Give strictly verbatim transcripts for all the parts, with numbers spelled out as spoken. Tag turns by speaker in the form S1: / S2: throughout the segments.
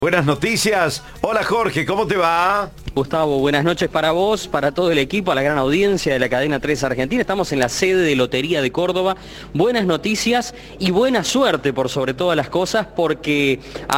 S1: Buenas noticias. Hola Jorge, ¿cómo te va?
S2: Gustavo, buenas noches para vos, para todo el equipo, a la gran audiencia de la cadena tres Argentina. Estamos en la sede de Lotería de Córdoba. Buenas noticias y buena suerte por sobre todas las cosas, porque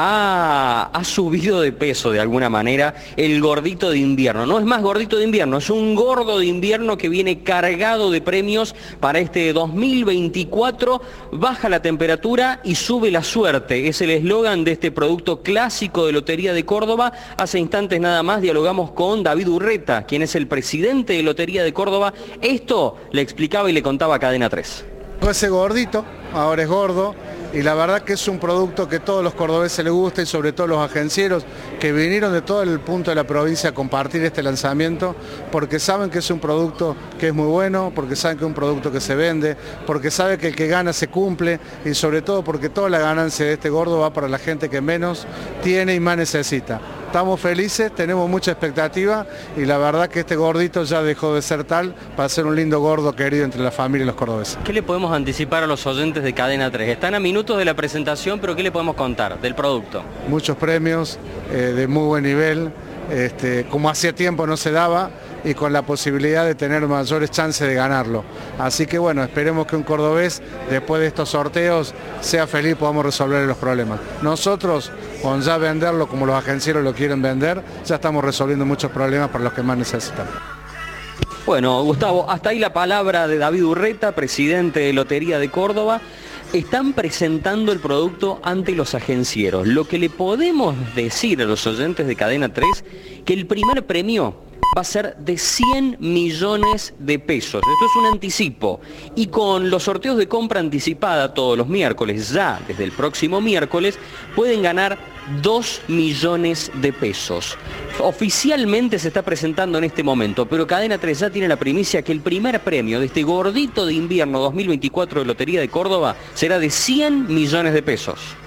S2: ha, ha subido de peso de alguna manera el gordito de invierno. No es más gordito de invierno, es un gordo de invierno que viene cargado de premios para este dos mil veinticuatro. Baja la temperatura y sube la suerte. Es el eslogan de este producto clásico de Lotería de Córdoba. Hace instantes nada más dialogamos con David Urreta, quien es el presidente de Lotería de Córdoba. Esto le explicaba y le contaba a Cadena tres.
S3: Ese gordito, ahora es gordo, y la verdad que es un producto que todos los cordobeses les gusta, y sobre todo los agencieros que vinieron de todo el punto de la provincia a compartir este lanzamiento, porque saben que es un producto que es muy bueno, porque saben que es un producto que se vende, porque saben que el que gana se cumple, y sobre todo porque toda la ganancia de este gordo va para la gente que menos tiene y más necesita. Estamos felices, tenemos mucha expectativa, y la verdad que este gordito ya dejó de ser tal para ser un lindo gordo querido entre la familia y los cordobeses.
S2: ¿Qué le podemos anticipar a los oyentes de Cadena tres? Están a minutos de la presentación, pero ¿qué le podemos contar del producto?
S3: Muchos premios eh, de muy buen nivel, este, como hacía tiempo no se daba, y con la posibilidad de tener mayores chances de ganarlo. Así que bueno, esperemos que un cordobés, después de estos sorteos, sea feliz y podamos resolver los problemas. Nosotros, con ya venderlo como los agencieros lo quieren vender, ya estamos resolviendo muchos problemas para los que más necesitan.
S2: Bueno, Gustavo, hasta ahí la palabra de David Urreta, presidente de Lotería de Córdoba. Están presentando el producto ante los agencieros. Lo que le podemos decir a los oyentes de Cadena tres, que el primer premio va a ser de cien millones de pesos. Esto es un anticipo. Y con los sorteos de compra anticipada todos los miércoles, ya desde el próximo miércoles, pueden ganar dos millones de pesos. Oficialmente se está presentando en este momento, pero Cadena tres ya tiene la primicia que el primer premio de este gordito de invierno dos mil veinticuatro de Lotería de Córdoba será de cien millones de pesos.